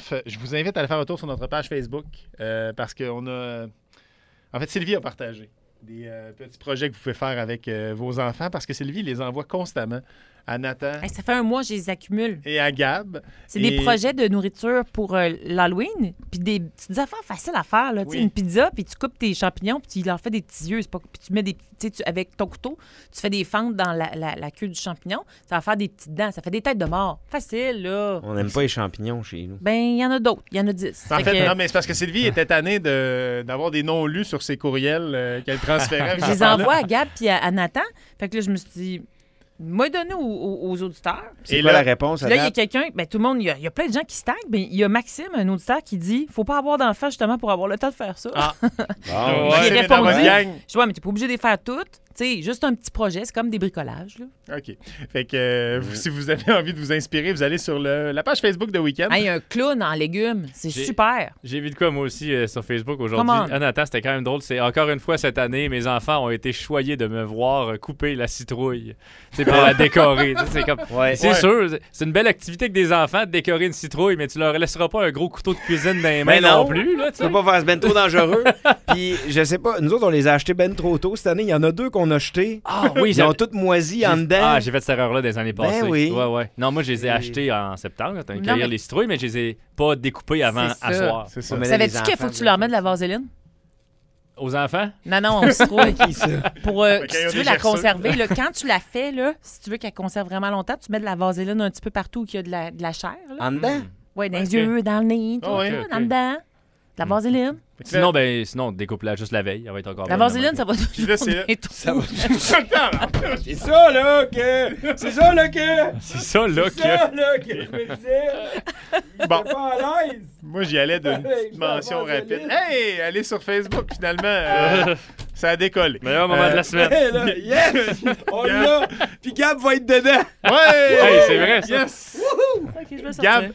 bref, je vous invite à aller faire un tour sur notre page Facebook parce qu'on a... En fait, Sylvie a partagé des petits projets que vous pouvez faire avec vos enfants parce que Sylvie les envoie constamment à Nathan Hey, ça fait un mois, je les accumule. et à Gab. C'est des projets de nourriture pour l'Halloween, puis des petites affaires faciles à faire. Là. Tu sais, une pizza, puis tu coupes tes champignons, puis tu leur fais des petits yeux. Puis tu mets des petits... avec ton couteau, tu fais des fentes dans la queue du champignon. Ça va faire des petites dents. Ça fait des têtes de mort. Facile, là. On n'aime pas les champignons chez nous. Ben, il y en a d'autres. Il y en a 10. En fait, non, mais c'est parce que Sylvie était tannée d'avoir des noms lus sur ses courriels qu'elle transférait. Je les envoie à Gab puis à Nathan. Fait que là, je me suis dit... Moi, donné aux auditeurs. C'est quoi la réponse? Là, il y a quelqu'un, ben, tout le monde, il y a plein de gens qui se taguent. Ben, il y a Maxime, un auditeur, qui dit faut pas avoir d'enfants justement pour avoir le temps de faire ça. Ah. Bon. J'ai c'est dans votre répondu. gang. Je vois, mais t'es pas obligé de les faire toutes. Tu sais, juste un petit projet, c'est comme des bricolages. Là. OK. Fait que si vous avez envie de vous inspirer, vous allez sur la page Facebook de Week-end. Hey, un clown en légumes, c'est super. J'ai vu de quoi, moi aussi, sur Facebook aujourd'hui. Comment? Ah, Nathan, c'était quand même drôle. C'est encore une fois cette année, mes enfants ont été choyés de me voir couper la citrouille. C'est pour la décorer. C'est comme... Ouais. C'est sûr, c'est une belle activité avec des enfants de décorer une citrouille, mais tu leur laisseras pas un gros couteau de cuisine dans les mains Mais non. non plus. Là, Tu peux pas faire ce ben trop dangereux. Puis, je sais pas, nous autres, on les a achetés ben trop tôt cette année. Il y en a 2 qu'on a jetés. Ah oui, Ils ont toutes moisi en dedans. Ah, j'ai fait cette erreur-là des années passées. oui. Ouais. Non, moi, je les ai achetés en septembre, quand on cueillir les citrouilles, mais je les ai pas découpées avant C'est à ça. soir. C'est ça. Mais là, Savais-tu les qu'il faut enfants, que tu leur mettes de la vaseline? Aux enfants? Non, on se trouve. Qui ça? Pour, Fait qu'il y si a tu des veux la gerçures. conserver, là, quand tu la fais, là, si tu veux qu'elle conserve vraiment longtemps, tu mets de la vaseline un petit peu partout où il y a de la chair. Là. En dedans? Oui, dans les yeux, dans le nez, tout, Ah ouais, là, ok. dans le dent. De la vaseline. Sinon, découpe-la juste la veille. Elle va être encore La bonne vaseline, ça va Puis là, c'est- Ça va. C'est C'est ça, là, que. C'est ça, là, que. C'est ça, là, C'est ça, là, que je me disais. Bon, Pas à l'aise. moi, j'y allais d'une petite Je mention vais rapide. avoir Hey, allez sur Facebook, finalement. Ça a décollé. Meilleur moment de la semaine. Hey, là, yes! On l'a! Puis Gab va être dedans! Ouais! Hey, c'est vrai, ça. Yes! Ok, je vais sortir. Gab,